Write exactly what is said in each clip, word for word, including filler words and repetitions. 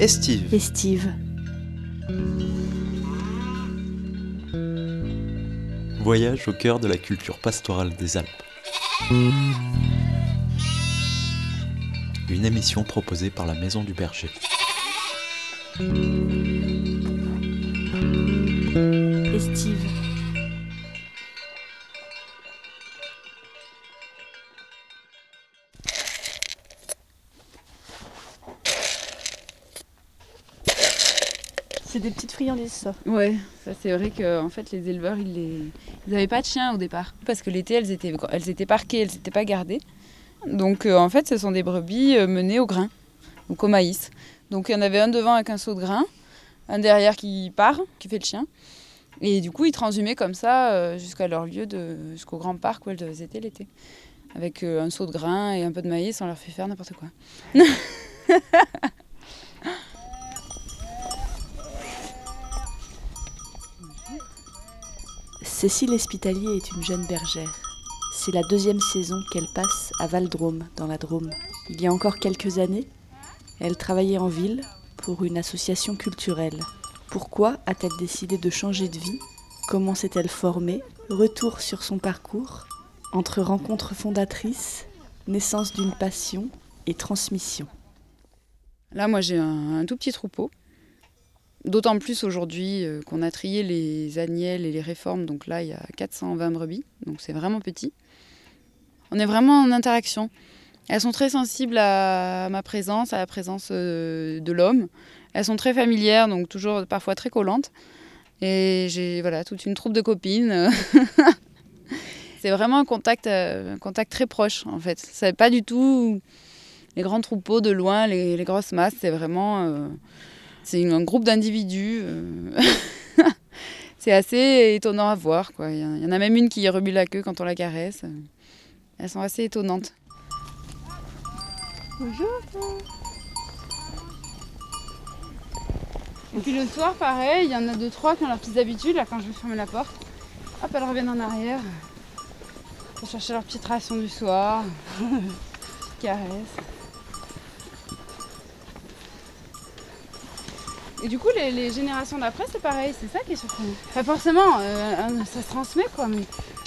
Estive. Estive. Voyage au cœur de la culture pastorale des Alpes. Une émission proposée par la Maison du Berger. Estive. C'est des petites friandises, ça. Ouais, ça c'est vrai que en fait les éleveurs ils les ils avaient pas de chiens au départ parce que l'été elles étaient elles étaient parquées, elles n'étaient pas gardées. Donc euh, en fait ce sont des brebis euh, menées au grain, donc au maïs. Donc il y en avait un devant avec un seau de grain, un derrière qui part, qui fait le chien. Et du coup ils transhumaient comme ça euh, jusqu'à leur lieu de jusqu'au grand parc où elles étaient l'été. Avec euh, un seau de grain et un peu de maïs, on leur fait faire n'importe quoi. Cécile Espitalier est une jeune bergère. C'est la deuxième saison qu'elle passe à Val-Drôme, dans la Drôme. Il y a encore quelques années, elle travaillait en ville pour une association culturelle. Pourquoi a-t-elle décidé de changer de vie ? Comment s'est-elle formée ? Retour sur son parcours, entre rencontres fondatrices, naissance d'une passion et transmission. Là, moi, j'ai un, un tout petit troupeau. D'autant plus aujourd'hui euh, qu'on a trié les agnelles et les réformes. Donc là, il y a quatre cent vingt brebis. Donc c'est vraiment petit. On est vraiment en interaction. Elles sont très sensibles à ma présence, à la présence euh, de l'homme. Elles sont très familières, donc toujours parfois très collantes. Et j'ai voilà, toute une troupe de copines. C'est vraiment un contact, euh, un contact très proche, en fait. C'est pas du tout les grands troupeaux de loin, les, les grosses masses. C'est vraiment... Euh, c'est un groupe d'individus. Euh... c'est assez étonnant à voir, quoi. Il y en a même une qui remue la queue quand on la caresse. Elles sont assez étonnantes. Bonjour. Et puis le soir, pareil, il y en a deux, trois qui ont leurs petites habitudes. Là, quand je vais fermer la porte, hop, elles reviennent en arrière pour chercher leur petite ration du soir. Petite caresse. Et du coup, les, les générations d'après, c'est pareil, c'est ça qui est surprenant. Enfin, forcément, euh, ça se transmet, quoi, mais...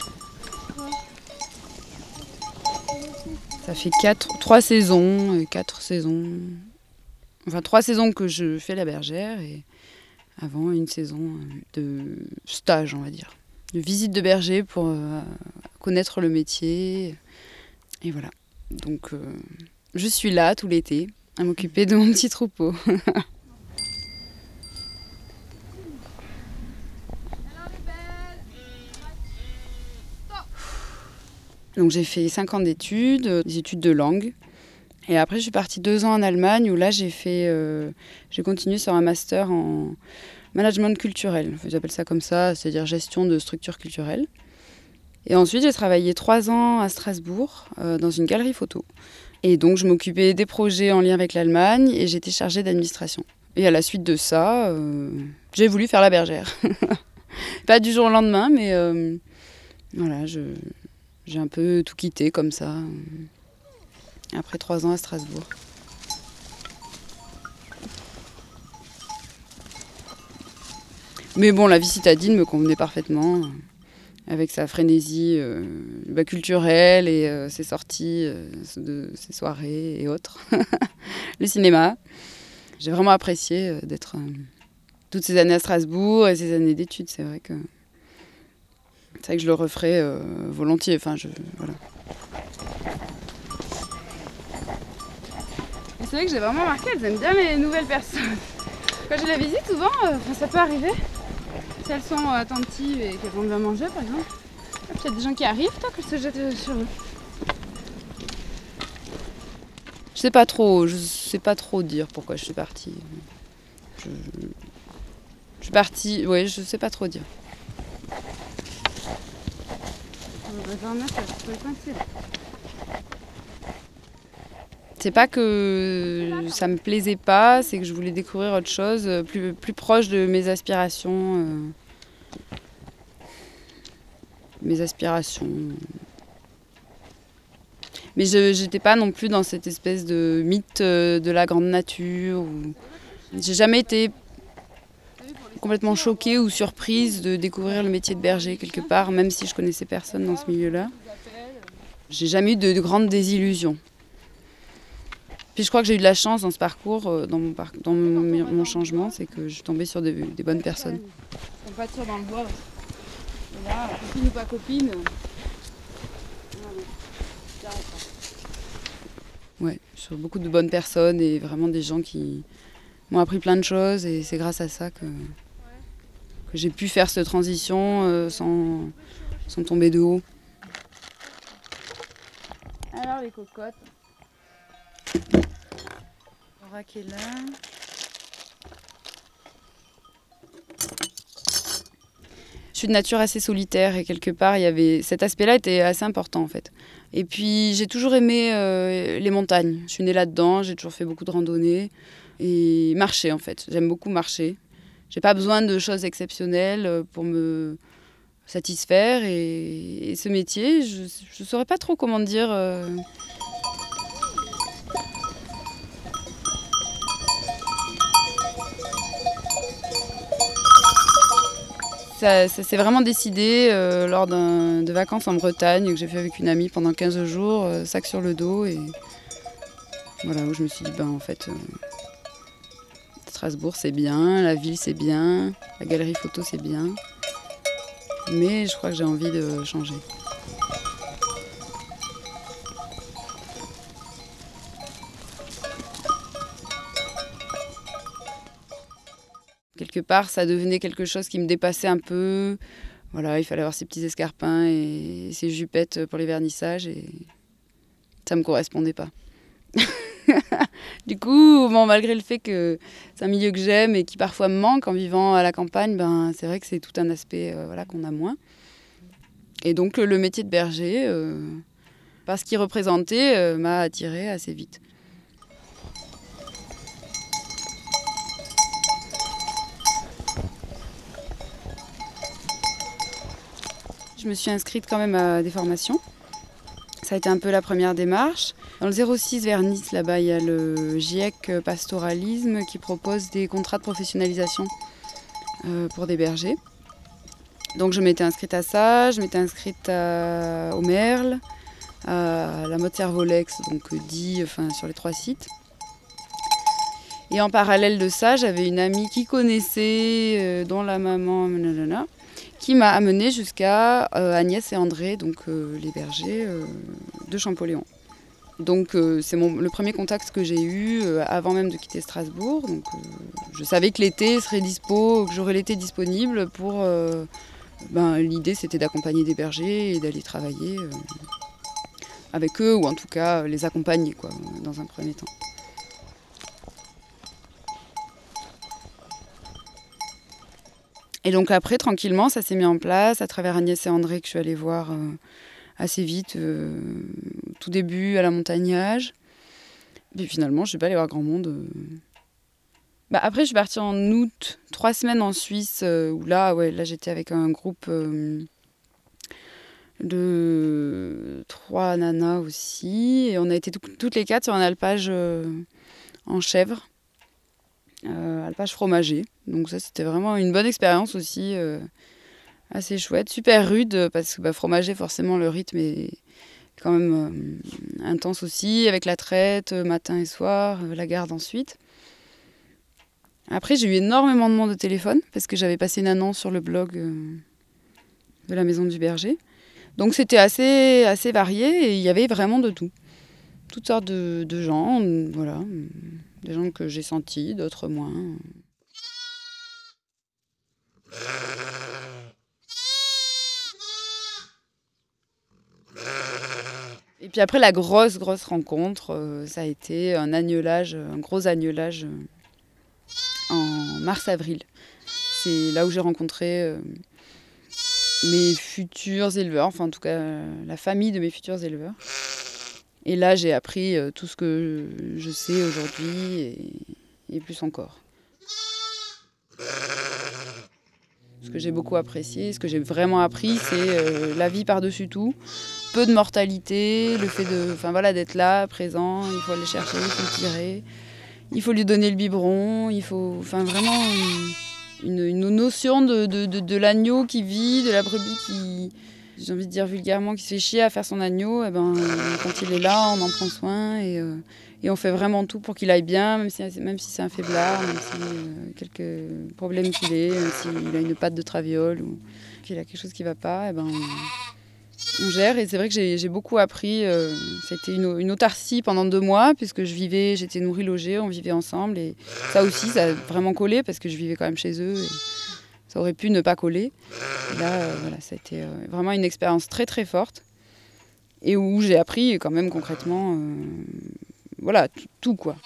Ça fait quatre, trois saisons, quatre saisons... Enfin, trois saisons que je fais la bergère et avant une saison de stage, on va dire. De visite de berger pour euh, connaître le métier. Et voilà. Donc, euh, je suis là tout l'été à m'occuper de mon petit troupeau. Donc j'ai fait cinq ans d'études, des études de langue. Et après, je suis partie deux ans en Allemagne où là, j'ai fait, euh, j'ai continué sur un master en management culturel. Ils appellent ça comme ça, c'est-à-dire gestion de structures culturelles. Et ensuite, j'ai travaillé trois ans à Strasbourg euh, dans une galerie photo. Et donc, je m'occupais des projets en lien avec l'Allemagne et j'étais chargée d'administration. Et à la suite de ça, euh, j'ai voulu faire la bergère. Pas du jour au lendemain, mais euh, voilà, je... J'ai un peu tout quitté comme ça, après trois ans à Strasbourg. Mais bon, la vie citadine me convenait parfaitement, avec sa frénésie euh, bah, culturelle et euh, ses sorties, euh, de, ses soirées et autres. Le cinéma. J'ai vraiment apprécié euh, d'être euh, toutes ces années à Strasbourg et ces années d'études, c'est vrai que... C'est vrai que je le referais euh, volontiers. Enfin, je, voilà. Et c'est vrai que j'ai vraiment remarqué, elles aiment bien les nouvelles personnes. Quand je les visite, souvent, euh, ça peut arriver. Si elles sont euh, attentives et qu'elles vont bien manger, par exemple. Et puis il y a des gens qui arrivent, toi, qu'elles se jettent sur eux. Je sais pas trop, je sais pas trop dire pourquoi je suis partie. Je, je suis partie, oui, je sais pas trop dire. C'est pas que ça me plaisait pas, c'est que je voulais découvrir autre chose, plus, plus proche de mes aspirations. Euh, mes aspirations. Mais je n'étais pas non plus dans cette espèce de mythe de la grande nature. Où J'ai jamais été complètement choquée ou surprise de découvrir le métier de berger quelque part, même si je connaissais personne dans ce milieu-là. J'ai jamais eu de, de grandes désillusions. Puis je crois que j'ai eu de la chance dans ce parcours, dans mon, par... dans mon, mon changement, c'est que je suis tombée sur des, des bonnes personnes. On pâture dans le bois. Et là, copine ou pas copine. Ouais, sur beaucoup de bonnes personnes et vraiment des gens qui m'ont appris plein de choses et c'est grâce à ça que, que j'ai pu faire cette transition euh, sans, sans tomber de haut. Alors les cocottes. Laura qui est là. Je suis de nature assez solitaire et quelque part, il y avait... cet aspect-là était assez important en fait. Et puis j'ai toujours aimé euh, les montagnes. Je suis née là-dedans, j'ai toujours fait beaucoup de randonnées et marcher en fait. J'aime beaucoup marcher. J'ai pas besoin de choses exceptionnelles pour me satisfaire et, et ce métier, je ne saurais pas trop comment dire. Euh... Ça, ça s'est vraiment décidé euh, lors d'un, de vacances en Bretagne que j'ai fait avec une amie pendant quinze jours, euh, sac sur le dos. Et voilà, où je me suis dit, ben, en fait, euh, Strasbourg c'est bien, la ville c'est bien, la galerie photo c'est bien. Mais je crois que j'ai envie de changer. Quelque part, ça devenait quelque chose qui me dépassait un peu. Voilà, il fallait avoir ses petits escarpins et ses jupettes pour les vernissages et ça me correspondait pas. Du coup, bon, malgré le fait que c'est un milieu que j'aime et qui parfois me manque en vivant à la campagne, ben, c'est vrai que c'est tout un aspect euh, voilà, qu'on a moins. Et donc le métier de berger, euh, parce qu'il représentait, euh, m'a attirée assez vite. Je me suis inscrite quand même à des formations. Ça a été un peu la première démarche. Dans le zéro six vers Nice, là-bas, il y a le GIEC Pastoralisme qui propose des contrats de professionnalisation euh, pour des bergers. Donc je m'étais inscrite à ça, je m'étais inscrite à, au Merle, à la Motte Servolex, donc dit enfin, sur les trois sites. Et en parallèle de ça, j'avais une amie qui connaissait, euh, dont la maman, nanana, qui m'a amenée jusqu'à euh, Agnès et André, donc euh, les bergers euh, de Champollion. Donc euh, c'est mon, le premier contact que j'ai eu euh, avant même de quitter Strasbourg. Donc, euh, je savais que l'été serait dispo, que j'aurais l'été disponible pour... Euh, ben, l'idée c'était d'accompagner des bergers et d'aller travailler euh, avec eux, ou en tout cas les accompagner quoi, dans un premier temps. Et donc après, tranquillement, ça s'est mis en place à travers Agnès et André que je suis allée voir euh, assez vite, euh, tout début à la Montagnage. Et finalement, je ne suis pas allée voir grand monde. Euh. Bah, après, je suis partie en août, trois semaines en Suisse, euh, où là, ouais, là j'étais avec un groupe euh, de trois nanas aussi. Et on a été tout, toutes les quatre sur un alpage euh, en chèvre. Euh, alpage fromager, donc ça c'était vraiment une bonne expérience aussi, euh, assez chouette, super rude parce que bah, fromager forcément le rythme est quand même euh, intense aussi, avec la traite matin et soir, euh, la garde ensuite. Après j'ai eu énormément de monde au téléphone parce que j'avais passé une annonce sur le blog euh, de la Maison du Berger, donc c'était assez, assez varié et il y avait vraiment de tout, toutes sortes de, de gens, voilà. Des gens que j'ai sentis, d'autres moins. Et puis après, la grosse, grosse rencontre, euh, ça a été un agnelage, un gros agnelage euh, en mars-avril. C'est là où j'ai rencontré euh, mes futurs éleveurs, enfin en tout cas euh, la famille de mes futurs éleveurs. Et là, j'ai appris euh, tout ce que je, je sais aujourd'hui et, et plus encore. Ce que j'ai beaucoup apprécié, ce que j'ai vraiment appris, c'est euh, la vie par-dessus tout. Peu de mortalité, le fait de, enfin voilà, d'être là, présent, il faut aller chercher, il faut le tirer. il faut lui donner le biberon, il faut, enfin vraiment une, une notion de, de, de, de l'agneau qui vit, de la brebis qui, j'ai envie de dire vulgairement, qui se fait chier à faire son agneau. Et ben, quand il est là, on en prend soin et, euh, et on fait vraiment tout pour qu'il aille bien, même si, même si c'est un faiblard, même si euh, quelques problèmes qu'il ait, même s'il a une patte de traviole ou qu'il a quelque chose qui ne va pas, et ben, on, on gère. Et c'est vrai que j'ai, j'ai beaucoup appris. Euh, c'était une, une autarcie pendant deux mois, puisque je vivais, j'étais nourrie, logée, on vivait ensemble. Et ça aussi, ça a vraiment collé, parce que je vivais quand même chez eux. Et ça aurait pu ne pas coller. Et là, euh, voilà, ça a été euh, vraiment une expérience très très forte. Et où j'ai appris quand même concrètement, euh, voilà, tout, tout quoi.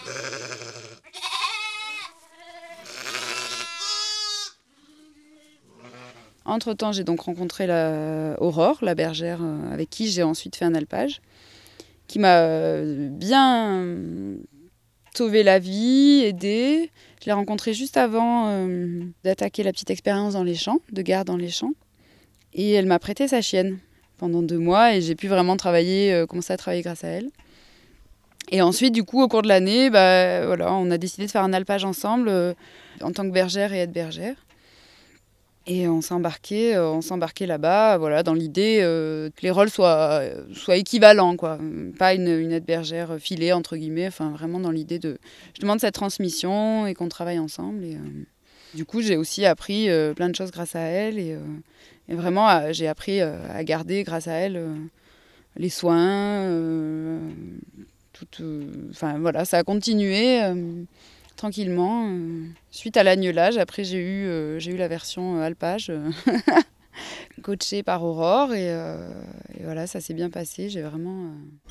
Entre-temps, j'ai donc rencontré la Aurore, la bergère euh, avec qui j'ai ensuite fait un alpage, qui m'a euh, bien sauvé la vie, aidé. Je l'ai rencontrée juste avant euh, d'attaquer la petite expérience dans les champs, de garde dans les champs. Et elle m'a prêté sa chienne pendant deux mois et j'ai pu vraiment travailler, euh, commencer à travailler grâce à elle. Et ensuite, du coup, au cours de l'année, bah, voilà, on a décidé de faire un alpage ensemble euh, en tant que bergère et aide-bergère. Et on s'est embarqué, euh, on s'est embarqué là-bas, voilà, dans l'idée euh, que les rôles soient, soient équivalents, quoi. Pas une, une aide-bergère filée, entre guillemets, enfin vraiment dans l'idée de justement de cette transmission et qu'on travaille ensemble. Et, euh, du coup, j'ai aussi appris euh, plein de choses grâce à elle et, euh, et vraiment, euh, j'ai appris euh, à garder grâce à elle euh, les soins. Euh, tout, euh, enfin voilà, ça a continué. Euh, tranquillement. Euh, suite à l'agnelage, après j'ai eu, euh, j'ai eu la version euh, alpage, euh, coachée par Aurore, et, euh, et voilà, ça s'est bien passé. J'ai vraiment... Euh...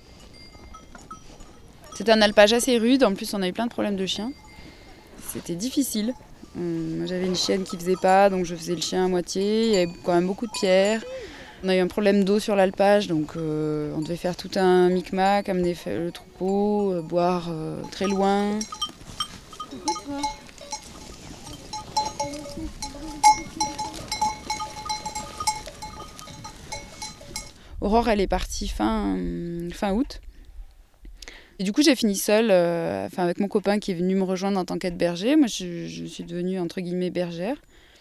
C'était un alpage assez rude, en plus on a eu plein de problèmes de chiens. C'était difficile. Euh, j'avais une chienne qui faisait pas, donc je faisais le chien à moitié, il y avait quand même beaucoup de pierres. On a eu un problème d'eau sur l'alpage, donc euh, on devait faire tout un micmac, amener le troupeau, euh, boire euh, très loin. Aurore, elle est partie fin, fin août. Et du coup, j'ai fini seule, euh, enfin, avec mon copain qui est venu me rejoindre en tant qu'aide-berger. Moi, je, je suis devenue, entre guillemets, bergère.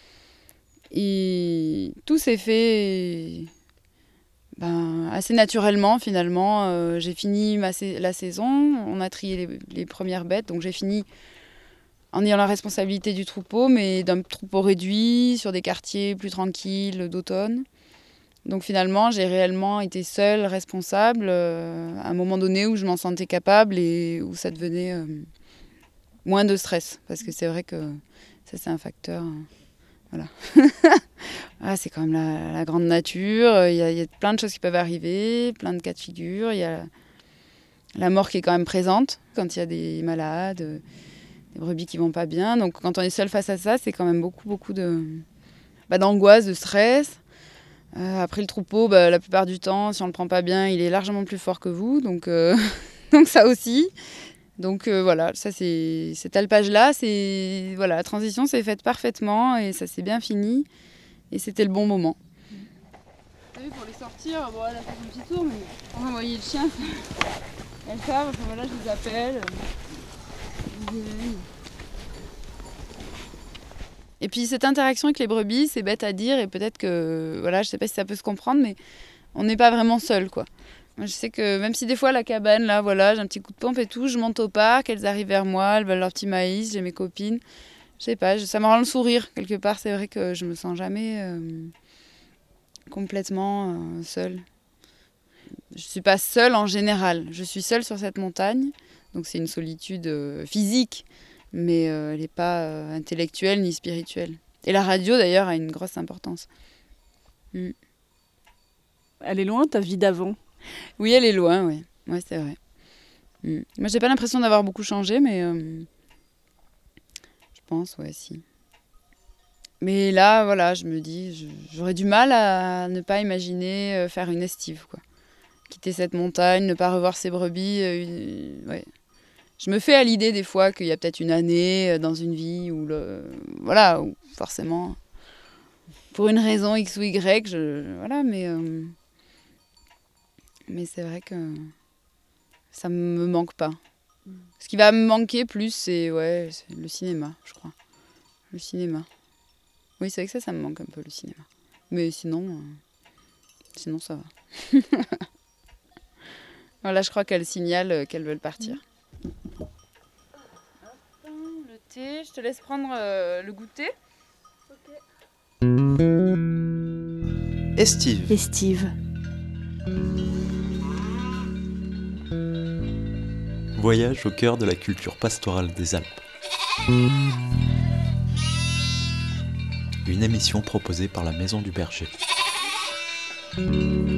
Et tout s'est fait ben, assez naturellement, finalement. Euh, j'ai fini ma, la saison, on a trié les, les premières bêtes, donc j'ai fini en ayant la responsabilité du troupeau, mais d'un troupeau réduit, sur des quartiers plus tranquilles d'automne. Donc finalement, j'ai réellement été seule, responsable, euh, à un moment donné où je m'en sentais capable et où ça devenait euh, moins de stress. Parce que c'est vrai que ça, c'est un facteur. Euh, voilà. Ah, c'est quand même la, la grande nature. Il y, a, il y a plein de choses qui peuvent arriver, plein de cas de figure. Il y a la mort qui est quand même présente quand il y a des malades, des brebis qui vont pas bien. Donc quand on est seul face à ça, c'est quand même beaucoup, beaucoup de, bah, d'angoisse, de stress. Euh, après le troupeau, bah, la plupart du temps, si on le prend pas bien, il est largement plus fort que vous, donc, euh, donc ça aussi. Donc euh, voilà, ça c'est cet alpage-là, c'est voilà, la transition s'est faite parfaitement et ça s'est bien fini et c'était le bon moment. T'as vu, pour les sortir, bon, elle a fait son petit tour, mais on va envoyer le chien. Elles savent, enfin, voilà, je les appelle. Et puis cette interaction avec les brebis, c'est bête à dire et peut-être que, voilà, je sais pas si ça peut se comprendre, mais on n'est pas vraiment seul, quoi. Moi, je sais que même si des fois la cabane, là, voilà, j'ai un petit coup de pompe et tout, je monte au parc, elles arrivent vers moi, elles veulent leur petit maïs, j'ai mes copines. Je sais pas, ça me rend le sourire quelque part. C'est vrai que je me sens jamais euh, complètement euh, seule. Je suis pas seule en général. Je suis seule sur cette montagne, donc c'est une solitude euh, physique. Mais euh, elle n'est pas euh, intellectuelle ni spirituelle. Et la radio, d'ailleurs, a une grosse importance. Mm. Elle est loin, ta vie d'avant? Oui, elle est loin, oui. Ouais, c'est vrai. Mm. Moi, j'ai pas l'impression d'avoir beaucoup changé, mais euh, je pense, ouais, si. Mais là, voilà, je me dis, je, j'aurais du mal à ne pas imaginer faire une estive, quoi. Quitter cette montagne, ne pas revoir ses brebis, euh, ouais. Je me fais à l'idée des fois qu'il y a peut-être une année dans une vie où, le, voilà, où forcément, pour une raison X ou Y, je, voilà, mais, euh, mais c'est vrai que ça me manque pas. Ce qui va me manquer plus, c'est ouais, c'est le cinéma, je crois. Le cinéma. Oui, c'est vrai que ça, ça me manque un peu, le cinéma. Mais sinon, euh, sinon ça va. Voilà, je crois qu'elles signalent qu'elles veulent partir. Le thé, je te laisse prendre euh, le goûter. Estive. Estive. Voyage au cœur de la culture pastorale des Alpes. Une émission proposée par la Maison du Berger.